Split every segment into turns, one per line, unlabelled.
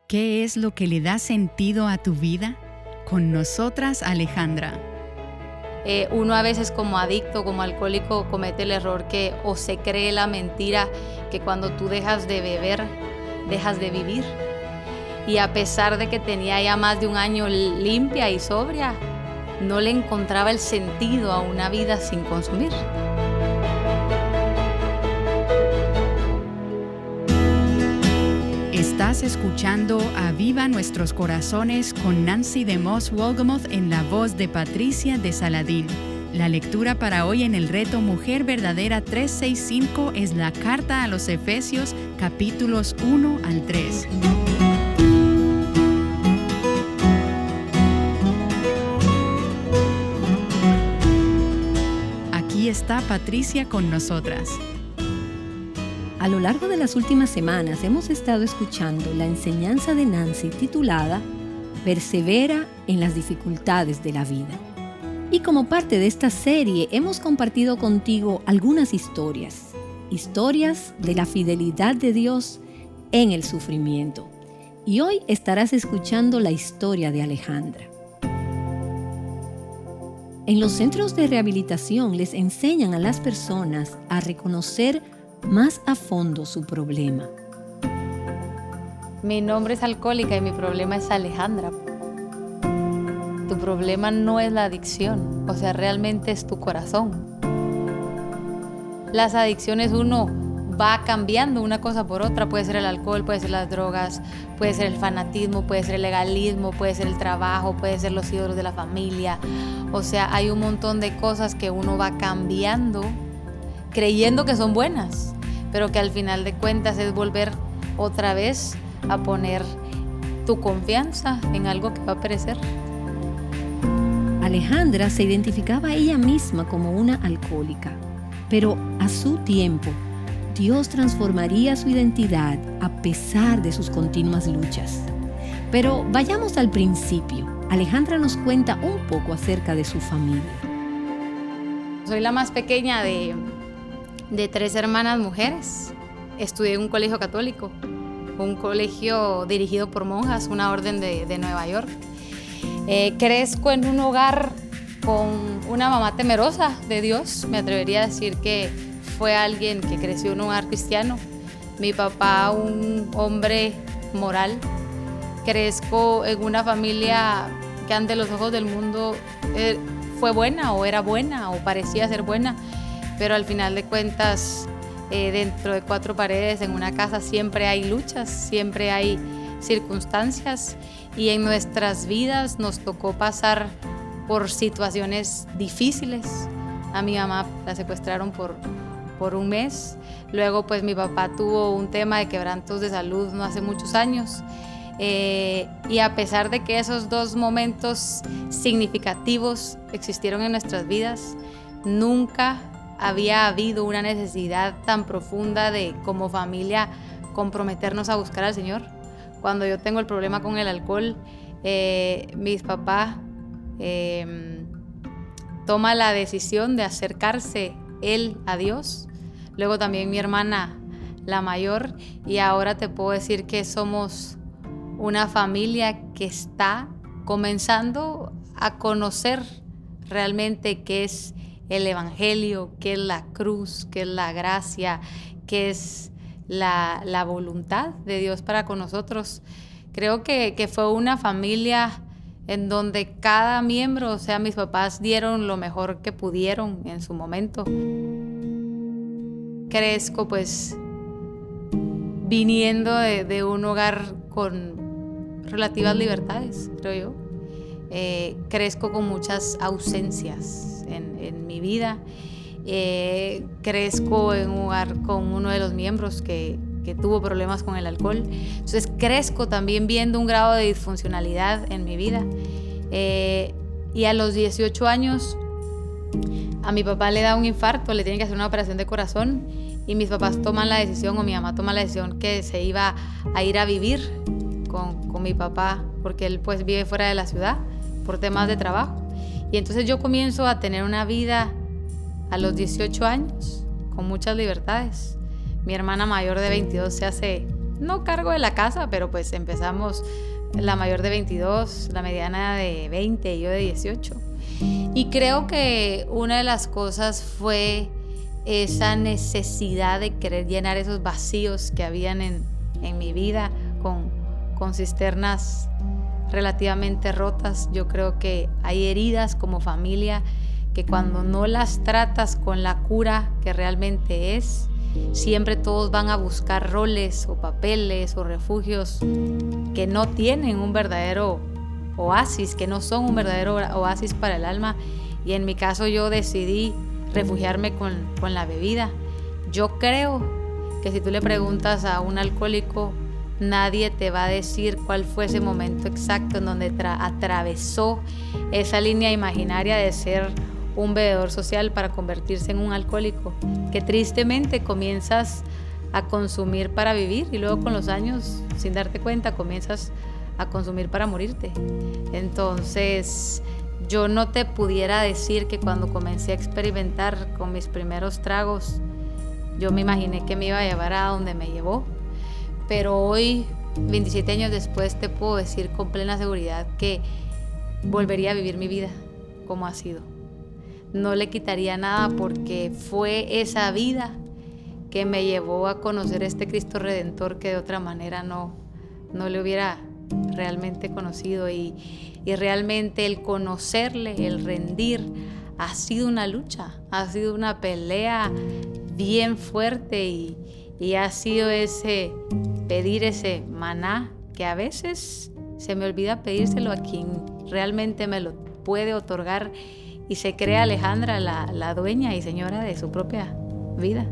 ¿Qué es lo que le da sentido a tu vida? Con nosotras, Alejandra.
Uno a veces como adicto, como alcohólico, comete el error que o se cree la mentira que cuando tú dejas de beber, dejas de vivir. Y a pesar de que tenía ya más de un año limpia y sobria, no le encontraba el sentido a una vida sin consumir.
Estás escuchando Aviva Nuestros Corazones con Nancy DeMoss Wolgemuth en la voz de Patricia de Saladín. La lectura para hoy en el reto Mujer Verdadera 365 es la carta a los Efesios, capítulos 1 al 3. Aquí está Patricia con nosotras.
A lo largo de las últimas semanas hemos estado escuchando la enseñanza de Nancy titulada Persevera en las dificultades de la vida. Y como parte de esta serie hemos compartido contigo algunas historias de la fidelidad de Dios en el sufrimiento. Y hoy estarás escuchando la historia de Alejandra. En los centros de rehabilitación les enseñan a las personas a reconocer más a fondo su problema.
Mi nombre es alcohólica y mi problema es Alejandra. Tu problema no es la adicción, o sea, realmente es tu corazón. Las adicciones uno va cambiando una cosa por otra, puede ser el alcohol, puede ser las drogas, puede ser el fanatismo, puede ser el legalismo, puede ser el trabajo, puede ser los ídolos de la familia. O sea, hay un montón de cosas que uno va cambiando creyendo que son buenas, pero que al final de cuentas es volver otra vez a poner tu confianza en algo que va a perecer.
Alejandra se identificaba a ella misma como una alcohólica, pero a su tiempo, Dios transformaría su identidad a pesar de sus continuas luchas. Pero vayamos al principio. Alejandra nos cuenta un poco acerca de su familia.
Soy la más pequeña de 3 hermanas mujeres. Estudié en un colegio católico, un colegio dirigido por monjas, una orden de Nueva York. Crezco en un hogar con una mamá temerosa de Dios. Me atrevería a decir que fue alguien que creció en un hogar cristiano. Mi papá, un hombre moral. Crezco en una familia que ante los ojos del mundo fue buena o era buena o parecía ser buena. Pero al final de cuentas, dentro de 4 paredes en una casa siempre hay luchas, siempre hay circunstancias y en nuestras vidas nos tocó pasar por situaciones difíciles. A mi mamá la secuestraron por un mes, luego pues mi papá tuvo un tema de quebrantos de salud no hace muchos años y a pesar de que esos 2 momentos significativos existieron en nuestras vidas, nunca había habido una necesidad tan profunda de, como familia, comprometernos a buscar al Señor. Cuando yo tengo el problema con el alcohol, mis papás toma la decisión de acercarse él a Dios. Luego también mi hermana, la mayor, y ahora te puedo decir que somos una familia que está comenzando a conocer realmente qué es el Evangelio, qué es la cruz, qué es la gracia, qué es la voluntad de Dios para con nosotros. Creo que fue una familia en donde cada miembro, o sea, mis papás dieron lo mejor que pudieron en su momento. Crezco pues viniendo de un hogar con relativas libertades, creo yo. Crezco con muchas ausencias en mi vida. Crezco en un hogar con uno de los miembros que tuvo problemas con el alcohol. Entonces crezco también viendo un grado de disfuncionalidad en mi vida. Y a los 18 años a mi papá le da un infarto, le tienen que hacer una operación de corazón y mis papás toman la decisión, o mi mamá toma la decisión que se iba a ir a vivir con mi papá, porque él pues vive fuera de la ciudad por temas de trabajo. Y entonces yo comienzo a tener una vida a los 18 años con muchas libertades. Mi hermana mayor de 22 se hace no cargo de la casa, pero pues empezamos la mayor de 22, la mediana de 20 y yo de 18. Y creo que una de las cosas fue esa necesidad de querer llenar esos vacíos que habían en mi vida con cisternas relativamente rotas. Yo creo que hay heridas como familia que cuando no las tratas con la cura que realmente es, siempre todos van a buscar roles o papeles o refugios que no tienen un verdadero oasis, que no son un verdadero oasis para el alma. Y en mi caso yo decidí refugiarme con la bebida. Yo creo que si tú le preguntas a un alcohólico, nadie te va a decir cuál fue ese momento exacto en donde atravesó esa línea imaginaria de ser un bebedor social para convertirse en un alcohólico, que tristemente comienzas a consumir para vivir y luego con los años, sin darte cuenta, comienzas a consumir para morirte. Entonces, yo no te pudiera decir que cuando comencé a experimentar con mis primeros tragos, yo me imaginé que me iba a llevar a donde me llevó. Pero hoy, 27 años después, te puedo decir con plena seguridad que volvería a vivir mi vida como ha sido. No le quitaría nada porque fue esa vida que me llevó a conocer este Cristo Redentor que de otra manera no le hubiera realmente conocido. Y realmente el conocerle, el rendir, ha sido una lucha, ha sido una pelea bien fuerte y ha sido ese pedir ese maná que a veces se me olvida pedírselo a quien realmente me lo puede otorgar y se cree Alejandra la dueña y señora de su propia vida.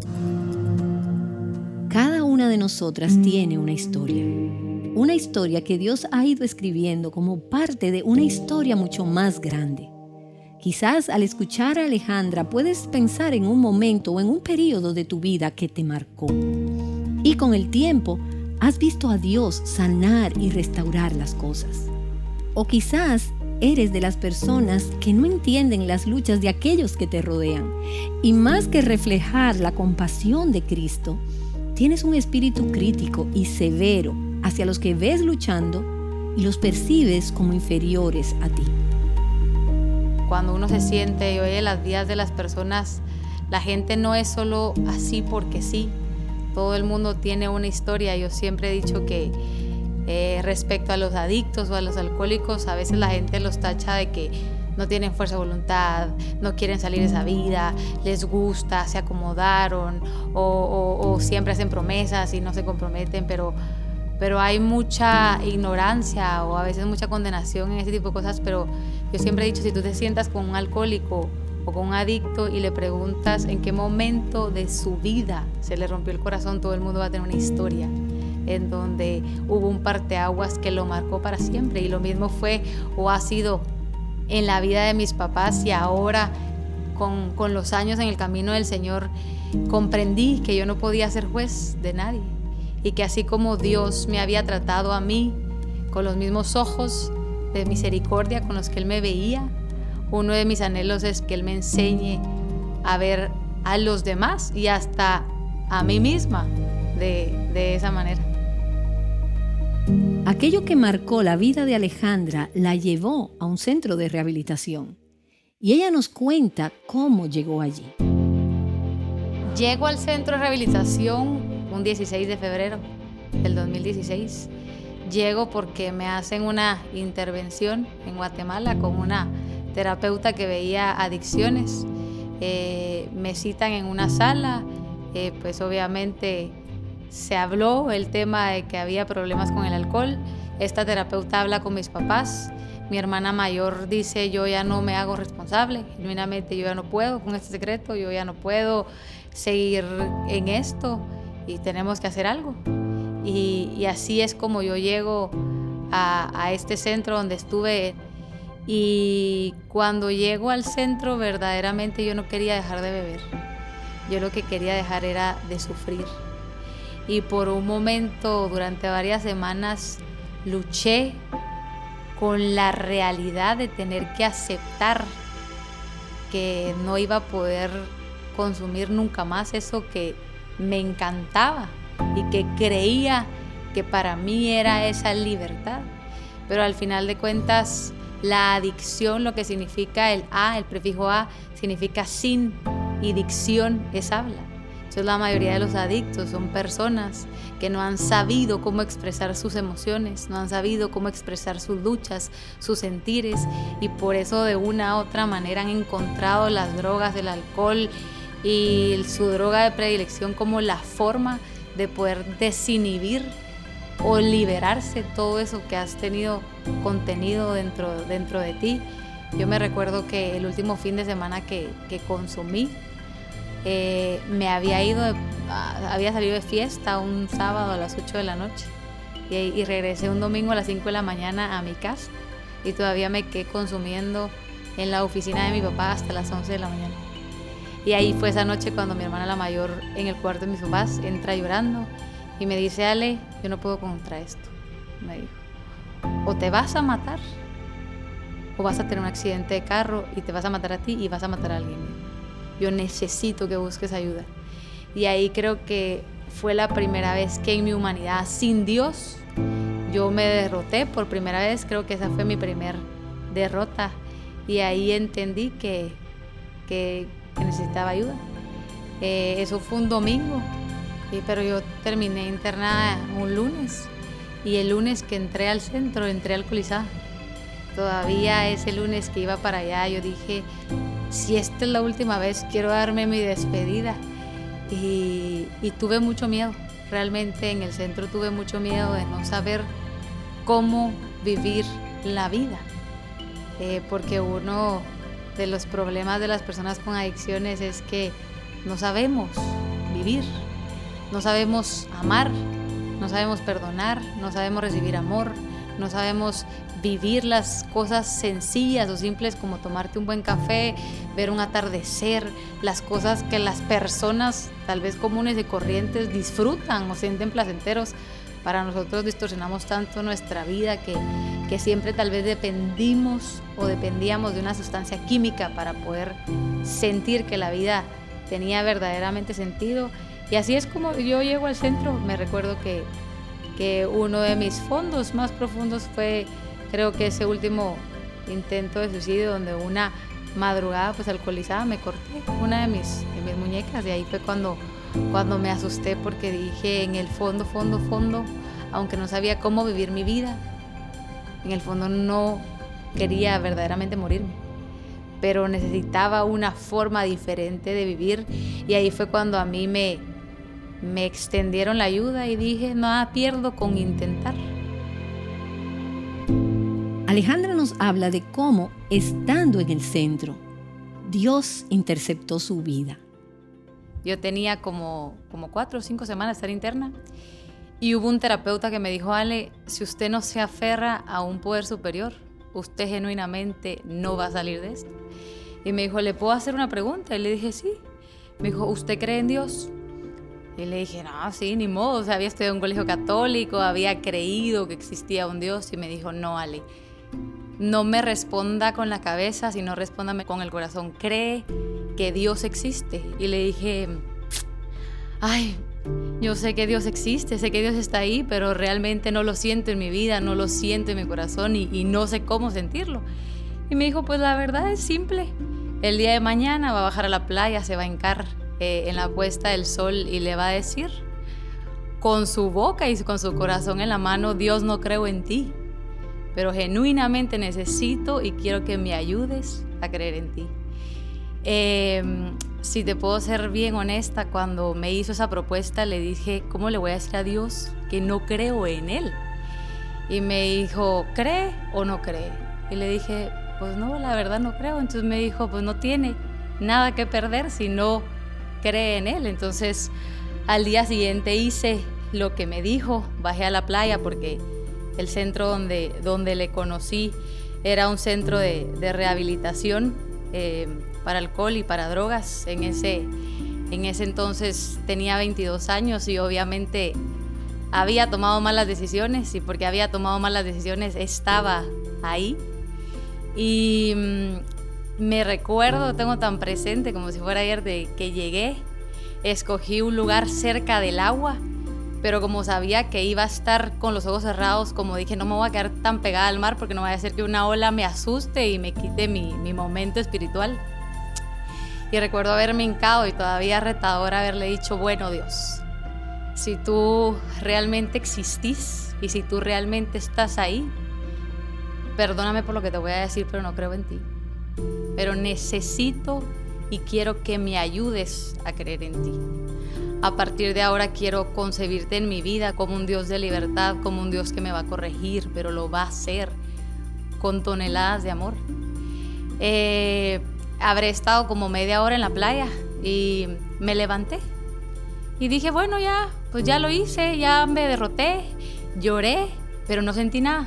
Cada una de nosotras tiene una historia que Dios ha ido escribiendo como parte de una historia mucho más grande. Quizás al escuchar a Alejandra puedes pensar en un momento o en un periodo de tu vida que te marcó. Y con el tiempo has visto a Dios sanar y restaurar las cosas. O quizás eres de las personas que no entienden las luchas de aquellos que te rodean. Y más que reflejar la compasión de Cristo, tienes un espíritu crítico y severo hacia los que ves luchando y los percibes como inferiores a ti.
Cuando uno se siente y oye las vidas de las personas, la gente no es solo así porque sí. Todo el mundo tiene una historia. Yo siempre he dicho que respecto a los adictos o a los alcohólicos, a veces la gente los tacha de que no tienen fuerza de voluntad, no quieren salir de esa vida, les gusta, se acomodaron o siempre hacen promesas y no se comprometen, pero hay mucha ignorancia o a veces mucha condenación en ese tipo de cosas. Pero yo siempre he dicho, si tú te sientas con un alcohólico o con un adicto y le preguntas en qué momento de su vida se le rompió el corazón, todo el mundo va a tener una historia en donde hubo un parteaguas que lo marcó para siempre. Y lo mismo fue o ha sido en la vida de mis papás, y ahora con los años en el camino del Señor comprendí que yo no podía ser juez de nadie y que así como Dios me había tratado a mí con los mismos ojos de misericordia con los que Él me veía, uno de mis anhelos es que Él me enseñe a ver a los demás y hasta a mí misma de esa manera.
Aquello que marcó la vida de Alejandra la llevó a un centro de rehabilitación y ella nos cuenta cómo llegó allí.
Llego al centro de rehabilitación un 16 de febrero del 2016. Llego porque me hacen una intervención en Guatemala con una terapeuta que veía adicciones. Me citan en una sala, pues obviamente se habló el tema de que había problemas con el alcohol. Esta terapeuta habla con mis papás. Mi hermana mayor dice, yo ya no me hago responsable, genuinamente yo ya no puedo con este secreto, yo ya no puedo seguir en esto y tenemos que hacer algo. Y así es como yo llego a este centro donde estuve. Y cuando llego al centro, verdaderamente yo no quería dejar de beber. Yo lo que quería dejar era de sufrir. Y por un momento, durante varias semanas, luché con la realidad de tener que aceptar que no iba a poder consumir nunca más eso que me encantaba, y que creía que para mí era esa libertad. Pero al final de cuentas, la adicción, lo que significa el prefijo a, significa sin, y dicción es habla. Entonces la mayoría de los adictos son personas que no han sabido cómo expresar sus emociones, no han sabido cómo expresar sus luchas, sus sentires, y por eso de una u otra manera han encontrado las drogas, el alcohol y su droga de predilección como la forma de poder desinhibir o liberarse todo eso que has tenido contenido dentro de ti. Yo me recuerdo que el último fin de semana que consumí, me había salido de fiesta un sábado a las 8 de la noche y regresé un domingo a las 5 de la mañana a mi casa, y todavía me quedé consumiendo en la oficina de mi papá hasta las 11 de la mañana. Y ahí fue esa noche cuando mi hermana la mayor, en el cuarto de mis papás, entra llorando y me dice: Ale, yo no puedo contra esto. Me dijo: o te vas a matar o vas a tener un accidente de carro y te vas a matar a ti y vas a matar a alguien. Yo necesito que busques ayuda. Y ahí creo que fue la primera vez que en mi humanidad sin Dios yo me derroté por primera vez. Creo que esa fue mi primer derrota, y ahí entendí que necesitaba ayuda. Eso fue un domingo, pero yo terminé internada un lunes, y el lunes que entré al centro, entré alcoholizada. Todavía ese lunes que iba para allá, yo dije: si esta es la última vez, quiero darme mi despedida. Y tuve mucho miedo, realmente en el centro tuve mucho miedo de no saber cómo vivir la vida, porque uno de los problemas de las personas con adicciones es que no sabemos vivir, no sabemos amar, no sabemos perdonar, no sabemos recibir amor, no sabemos vivir las cosas sencillas o simples como tomarte un buen café, ver un atardecer, las cosas que las personas tal vez comunes y corrientes disfrutan o sienten placenteros. Para nosotros distorsionamos tanto nuestra vida que siempre tal vez dependíamos de una sustancia química para poder sentir que la vida tenía verdaderamente sentido. Y así es como yo llego al centro. Me recuerdo que uno de mis fondos más profundos fue, creo que ese último intento de suicidio, donde una madrugada pues alcoholizada me corté una de mis muñecas, y ahí fue cuando me asusté, porque dije: en el fondo, aunque no sabía cómo vivir mi vida, en el fondo no quería verdaderamente morirme, pero necesitaba una forma diferente de vivir. Y ahí fue cuando a mí me extendieron la ayuda y dije: nada pierdo con intentar.
Alejandra nos habla de cómo, estando en el centro, Dios interceptó su vida.
Yo tenía como 4 o 5 semanas de estar interna, y hubo un terapeuta que me dijo: Ale, si usted no se aferra a un poder superior, usted genuinamente no va a salir de esto. Y me dijo: ¿le puedo hacer una pregunta? Y le dije: sí. Me dijo: ¿usted cree en Dios? Y le dije: no, sí, ni modo. O sea, había estudiado en un colegio católico, había creído que existía un Dios. Y me dijo: no, Ale, no me responda con la cabeza, sino respóndame con el corazón. ¿Cree que Dios existe? Y le dije: ay, yo sé que Dios existe, sé que Dios está ahí, pero realmente no lo siento en mi vida, no lo siento en mi corazón, y no sé cómo sentirlo. Y me dijo: pues la verdad es simple. El día de mañana va a bajar a la playa, se va a hincar en la puesta del sol y le va a decir con su boca y con su corazón en la mano: Dios, no creo en ti, pero genuinamente necesito y quiero que me ayudes a creer en ti. Si te puedo ser bien honesta, cuando me hizo esa propuesta le dije: ¿cómo le voy a decir a Dios que no creo en Él? Y me dijo: ¿cree o no cree? Y le dije: pues no, la verdad no creo. Entonces me dijo: pues no tiene nada que perder si no cree en Él. Entonces al día siguiente hice lo que me dijo, bajé a la playa, porque el centro donde le conocí era un centro de rehabilitación para alcohol y para drogas. En ese entonces tenía 22 años y obviamente había tomado malas decisiones, y porque había tomado malas decisiones estaba ahí. Y me recuerdo, tengo tan presente como si fuera ayer, de que llegué, escogí un lugar cerca del agua pero como sabía que iba a estar con los ojos cerrados, como dije, no me voy a quedar tan pegada al mar porque no vaya a ser que una ola me asuste y me quite mi momento espiritual. Y recuerdo haberme hincado y todavía retador haberle dicho, bueno, Dios, si tú realmente existís y si tú realmente estás ahí, perdóname por lo que te voy a decir, pero no creo en ti. Pero necesito y quiero que me ayudes a creer en ti. A partir de ahora quiero concebirte en mi vida como un Dios de libertad, como un Dios que me va a corregir, pero lo va a hacer con toneladas de amor. Habré estado como media hora en la playa y me levanté. Y dije, bueno, pues ya lo hice, ya me derroté, lloré, pero no sentí nada.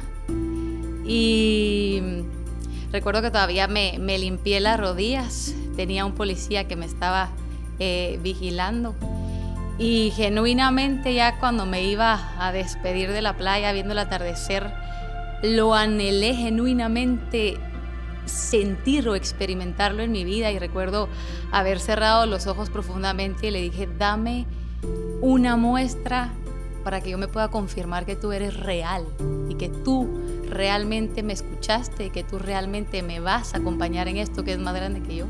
Y recuerdo que todavía me limpié las rodillas. Tenía un policía que me estaba vigilando. Y genuinamente ya cuando me iba a despedir de la playa viendo el atardecer, lo anhelé genuinamente sentir o experimentarlo en mi vida. Y recuerdo haber cerrado los ojos profundamente y le dije, dame una muestra para que yo me pueda confirmar que tú eres real y que tú realmente me escuchaste y que tú realmente me vas a acompañar en esto que es más grande que yo.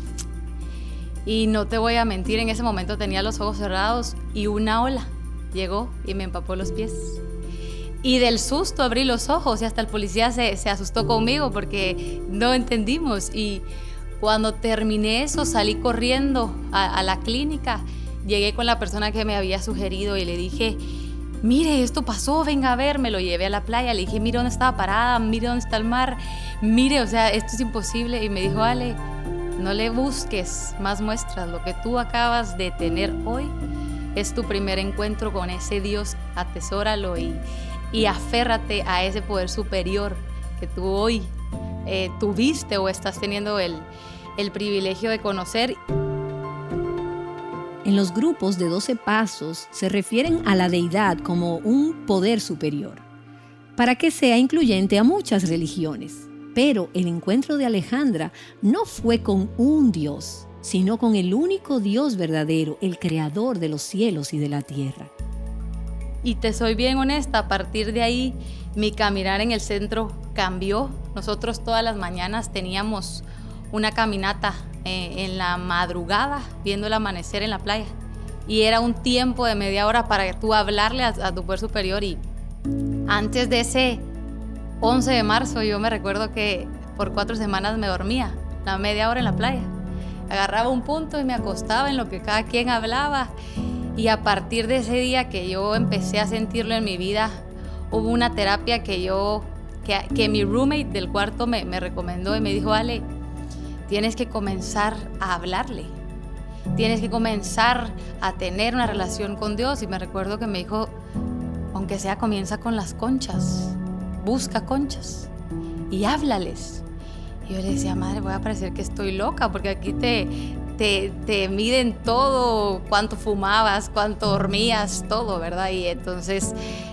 Y no te voy a mentir, en ese momento tenía los ojos cerrados y una ola llegó y me empapó los pies. Y del susto abrí los ojos y hasta el policía se asustó conmigo porque no entendimos. Y cuando terminé eso salí corriendo a la clínica. Llegué con la persona que me había sugerido y le dije, mire, esto pasó, venga a ver. Me lo llevé a la playa, le dije, mire dónde estaba parada, mire dónde está el mar, mire, o sea, esto es imposible. Y me dijo, Ale, no le busques más muestras, lo que tú acabas de tener hoy es tu primer encuentro con ese Dios, atesóralo y aférrate a ese poder superior que tú hoy tuviste o estás teniendo el privilegio de conocer.
En los grupos de 12 pasos se refieren a la deidad como un poder superior, para que sea incluyente a muchas religiones. Pero el encuentro de Alejandra no fue con un Dios, sino con el único Dios verdadero, el creador de los cielos y de la tierra.
Y te soy bien honesta, a partir de ahí mi caminar en el centro cambió. Nosotros todas las mañanas teníamos una caminata en la madrugada, viendo el amanecer en la playa. Y era un tiempo de media hora para tú hablarle a tu poder superior. Y antes de ese 11 de marzo yo me recuerdo que por 4 semanas me dormía la media hora en la playa. Agarraba un punto y me acostaba en lo que cada quien hablaba. Y a partir de ese día que yo empecé a sentirlo en mi vida, hubo una terapia que mi roommate del cuarto me recomendó y me dijo, Ale, tienes que comenzar a hablarle. Tienes que comenzar a tener una relación con Dios. Y me recuerdo que me dijo, aunque sea comienza con las conchas. Busca conchas y háblales. Y yo le decía, madre, voy a parecer que estoy loca porque aquí te miden todo, cuánto fumabas, cuánto dormías, todo, ¿verdad? Y entonces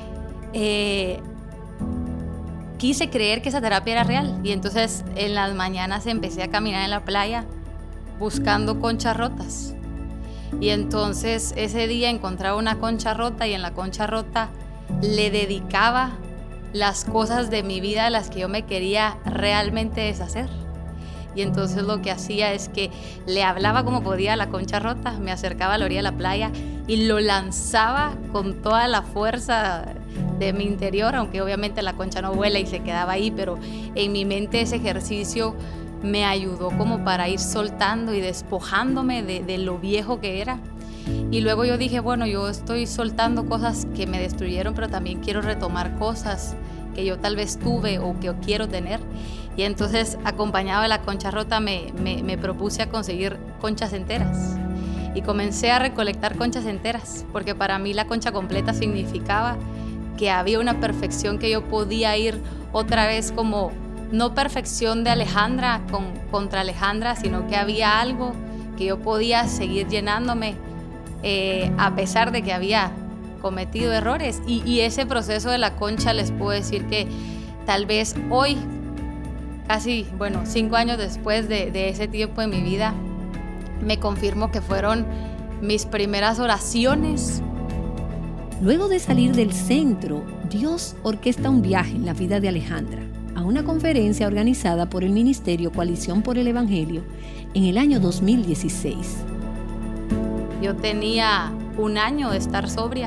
quise creer que esa terapia era real. Y entonces en las mañanas empecé a caminar en la playa buscando conchas rotas. Y entonces ese día encontraba una concha rota y en la concha rota le dedicaba las cosas de mi vida a las que yo me quería realmente deshacer. Y entonces lo que hacía es que le hablaba como podía a la concha rota, me acercaba a la orilla de la playa y lo lanzaba con toda la fuerza de mi interior, aunque obviamente la concha no vuela y se quedaba ahí, pero en mi mente ese ejercicio me ayudó como para ir soltando y despojándome de lo viejo que era. Y luego yo dije, bueno, yo estoy soltando cosas que me destruyeron, pero también quiero retomar cosas que yo tal vez tuve o que quiero tener. Y entonces, acompañado de la concha rota, me propuse a conseguir conchas enteras. Y comencé a recolectar conchas enteras, porque para mí la concha completa significaba que había una perfección que yo podía ir otra vez como, no perfección de Alejandra contra Alejandra, sino que había algo que yo podía seguir llenándome a pesar de que había cometido errores. Y ese proceso de la concha, les puedo decir que tal vez hoy, casi 5 años después de ese tiempo en mi vida, me confirmo que fueron mis primeras oraciones.
Luego de salir del centro, Dios orquesta un viaje en la vida de Alejandra a una conferencia organizada por el Ministerio Coalición por el Evangelio en el año 2016.
Yo tenía 1 año de estar sobria.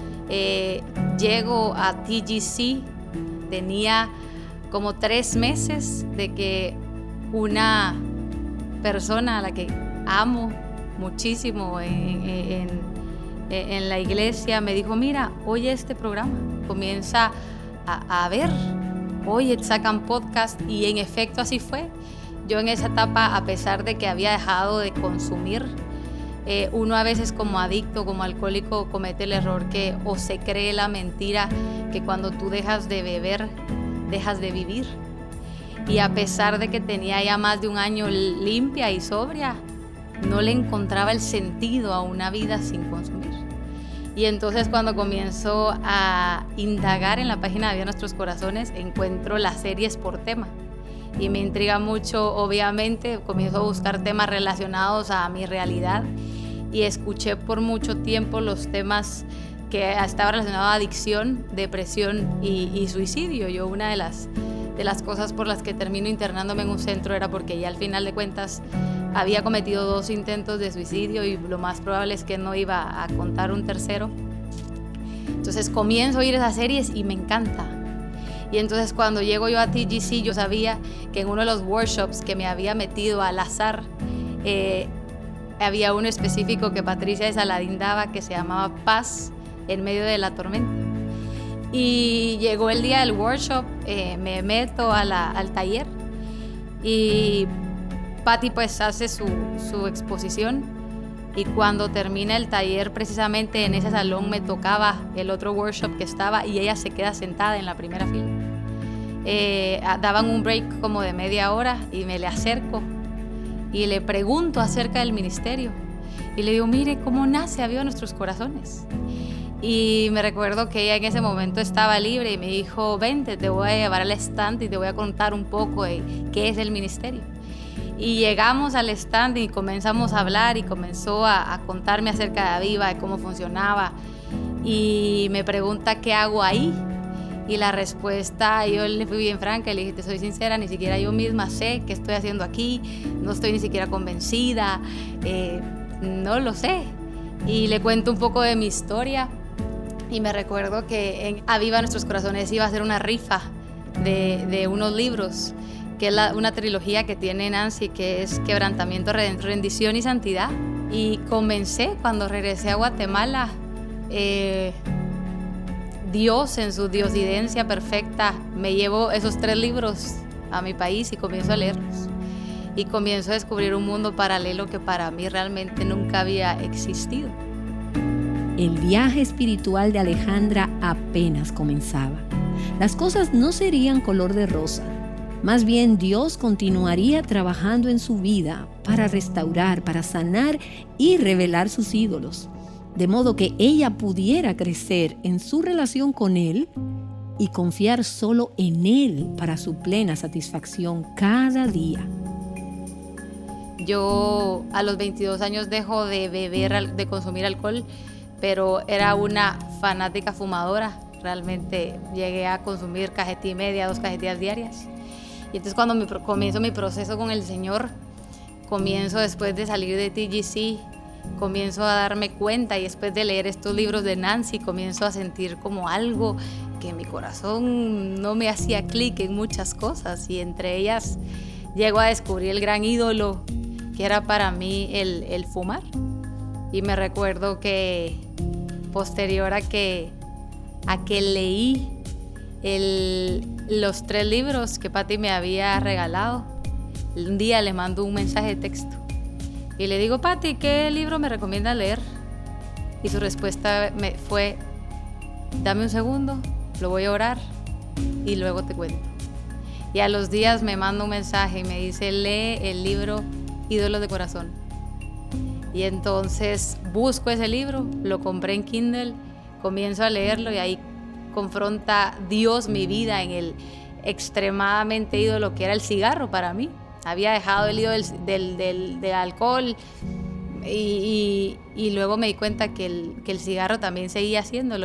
Llego a TGC, tenía como 3 meses de que una persona a la que amo muchísimo en la iglesia me dijo: mira, oye este programa, comienza a ver, oye, sacan podcast. Y en efecto así fue. Yo en esa etapa, a pesar de que había dejado de consumir, uno a veces como adicto, como alcohólico, comete el error que o se cree la mentira que cuando tú dejas de beber, dejas de vivir. Y a pesar de que tenía ya más de 1 año limpia y sobria, no le encontraba el sentido a una vida sin consumir. Y entonces cuando comienzo a indagar en la página de Viva Nuestros Corazones, encuentro las series por tema. Y me intriga mucho, obviamente, comienzo a buscar temas relacionados a mi realidad. Y escuché por mucho tiempo los temas que estaban relacionados a adicción, depresión y suicidio. Yo una de las cosas por las que termino internándome en un centro era porque ya al final de cuentas había cometido 2 intentos de suicidio y lo más probable es que no iba a contar un tercero. Entonces comienzo a oír esas series y me encanta. Y entonces cuando llego yo a TGC, yo sabía que en uno de los workshops que me había metido al azar, había uno específico que Patricia de Saladín daba que se llamaba Paz en medio de la tormenta. Y llegó el día del workshop, me meto al taller y Patti pues hace su exposición, y cuando termina el taller, precisamente en ese salón me tocaba el otro workshop que estaba y ella se queda sentada en la primera fila. Daban un break como de media hora y me le acerco y le pregunto acerca del ministerio y le digo: mire, ¿cómo nace a Viva Nuestros Corazones? Y me recuerdo que ella en ese momento estaba libre y me dijo: vente, te voy a llevar al stand y te voy a contar un poco de qué es el ministerio. Y llegamos al stand y comenzamos a hablar y comenzó a contarme acerca de Viva, de cómo funcionaba. Y me pregunta qué hago ahí. Y la respuesta, yo le fui bien franca y le dije: te soy sincera, ni siquiera yo misma sé qué estoy haciendo aquí, no estoy ni siquiera convencida, no lo sé. Y le cuento un poco de mi historia. Y me recuerdo que en A Viva Nuestros Corazones iba a hacer una rifa de unos libros, que es una trilogía que tiene Nancy, que es Quebrantamiento, Rendición y Santidad. Y comencé cuando regresé a Guatemala. Dios, en su diosidencia perfecta, me llevó esos 3 libros a mi país y comienzo a leerlos. Y comienzo a descubrir un mundo paralelo que para mí realmente nunca había existido.
El viaje espiritual de Alejandra apenas comenzaba. Las cosas no serían color de rosa. Más bien, Dios continuaría trabajando en su vida para restaurar, para sanar y revelar sus ídolos, de modo que ella pudiera crecer en su relación con Él y confiar solo en Él para su plena satisfacción cada día.
Yo a los 22 años dejo de beber, de consumir alcohol, pero era una fanática fumadora. Realmente llegué a consumir 1,5 cajetillas, 2 cajetillas diarias. Y entonces cuando comienzo mi proceso con el Señor, comienzo después de salir de TGC, comienzo a darme cuenta, y después de leer estos libros de Nancy, comienzo a sentir como algo que en mi corazón no me hacía clic en muchas cosas, y entre ellas llego a descubrir el gran ídolo que era para mí el fumar. Y me recuerdo que posterior a que leí los 3 libros que Patti me había regalado, un día le mando un mensaje de texto y le digo: Patti, ¿qué libro me recomiendas leer? Y su respuesta fue: dame un segundo, lo voy a orar y luego te cuento. Y a los días me manda un mensaje y me dice: lee el libro Ídolos de Corazón. Y entonces busco ese libro, lo compré en Kindle, comienzo a leerlo y ahí confronta Dios mi vida en el extremadamente ídolo que era el cigarro para mí. Había dejado el ídolo del alcohol, Y luego me di cuenta que el cigarro también seguía haciéndolo.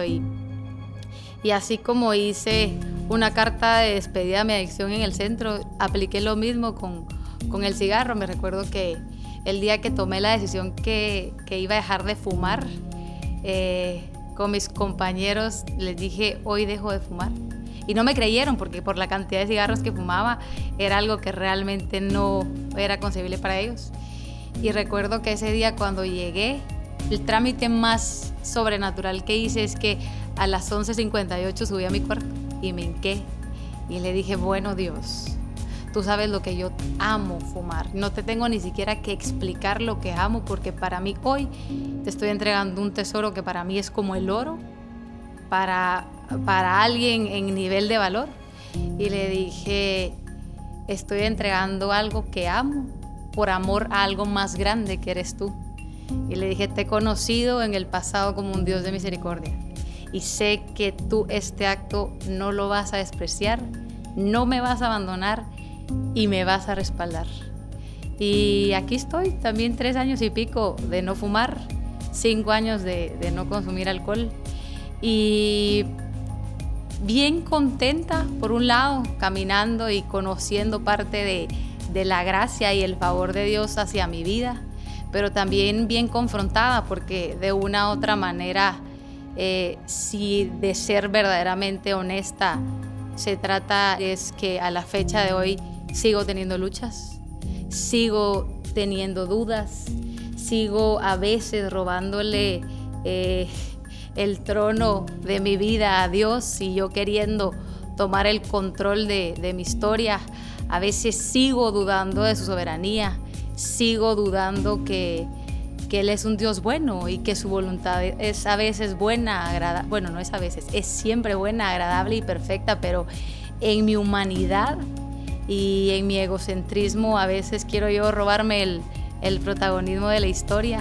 Y así como hice una carta de despedida a mi adicción en el centro, apliqué lo mismo con el cigarro. Me recuerdo que el día que tomé la decisión que iba a dejar de fumar, con mis compañeros les dije, hoy dejo de fumar. Y no me creyeron, porque por la cantidad de cigarros que fumaba era algo que realmente no era concebible para ellos. Y recuerdo que ese día cuando llegué, el trámite más sobrenatural que hice es que a las 11:58 subí a mi cuarto y me hinqué y le dije, bueno Dios, tú sabes lo que yo amo fumar. No te tengo ni siquiera que explicar lo que amo, porque para mí hoy te estoy entregando un tesoro que para mí es como el oro, para alguien en nivel de valor. Y le dije, estoy entregando algo que amo por amor a algo más grande que eres tú. Y le dije, te he conocido en el pasado como un Dios de misericordia y sé que tú este acto no lo vas a despreciar, no me vas a abandonar y me vas a respaldar. Y aquí estoy, también 3 años y pico de no fumar, 5 años de no consumir alcohol, y bien contenta, por un lado, caminando y conociendo parte de la gracia y el favor de Dios hacia mi vida, pero también bien confrontada, porque de una u otra manera, si de ser verdaderamente honesta se trata, es que a la fecha de hoy sigo teniendo luchas, sigo teniendo dudas, sigo a veces robándole el trono de mi vida a Dios y yo queriendo tomar el control de mi historia. A veces sigo dudando de su soberanía, sigo dudando que Él es un Dios bueno y que su voluntad es a veces buena, agradable. Bueno, no es a veces, es siempre buena, agradable y perfecta, pero en mi humanidad y en mi egocentrismo a veces quiero yo robarme el protagonismo de la historia.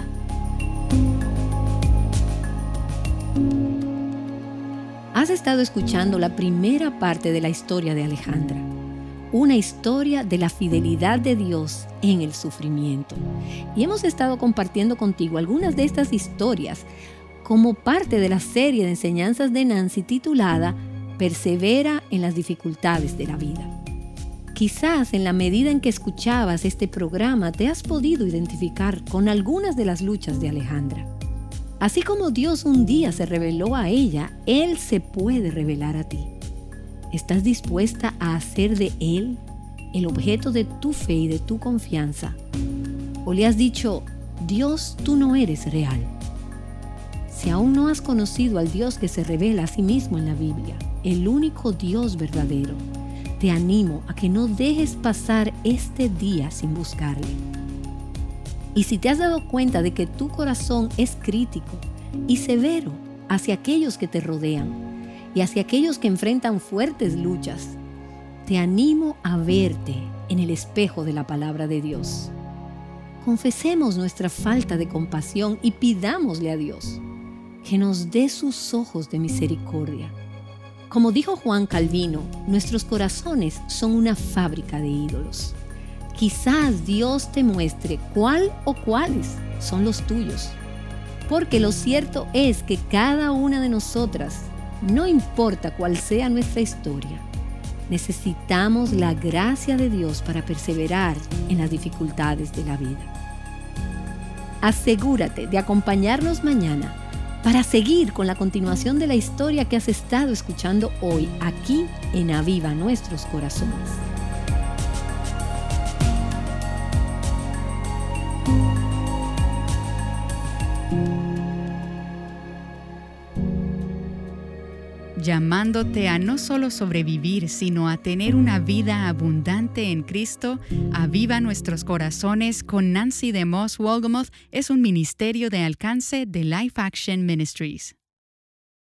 Has estado escuchando la primera parte de la historia de Alejandra, una historia de la fidelidad de Dios en el sufrimiento. Y hemos estado compartiendo contigo algunas de estas historias como parte de la serie de enseñanzas de Nancy titulada Persevera en las dificultades de la vida. Quizás en la medida en que escuchabas este programa te has podido identificar con algunas de las luchas de Alejandra. Así como Dios un día se reveló a ella, Él se puede revelar a ti. ¿Estás dispuesta a hacer de Él el objeto de tu fe y de tu confianza? ¿O le has dicho, Dios, tú no eres real? Si aún no has conocido al Dios que se revela a sí mismo en la Biblia, el único Dios verdadero, te animo a que no dejes pasar este día sin buscarle. Y si te has dado cuenta de que tu corazón es crítico y severo hacia aquellos que te rodean y hacia aquellos que enfrentan fuertes luchas, te animo a verte en el espejo de la palabra de Dios. Confesemos nuestra falta de compasión y pidámosle a Dios que nos dé sus ojos de misericordia. Como dijo Juan Calvino, nuestros corazones son una fábrica de ídolos. Quizás Dios te muestre cuál o cuáles son los tuyos. Porque lo cierto es que cada una de nosotras, no importa cuál sea nuestra historia, necesitamos la gracia de Dios para perseverar en las dificultades de la vida. Asegúrate de acompañarnos mañana para seguir con la continuación de la historia que has estado escuchando hoy aquí en Aviva Nuestros Corazones.
Llamándote a no solo sobrevivir, sino a tener una vida abundante en Cristo, Aviva Nuestros Corazones con Nancy DeMoss Wolgemuth es un ministerio de alcance de Life Action Ministries.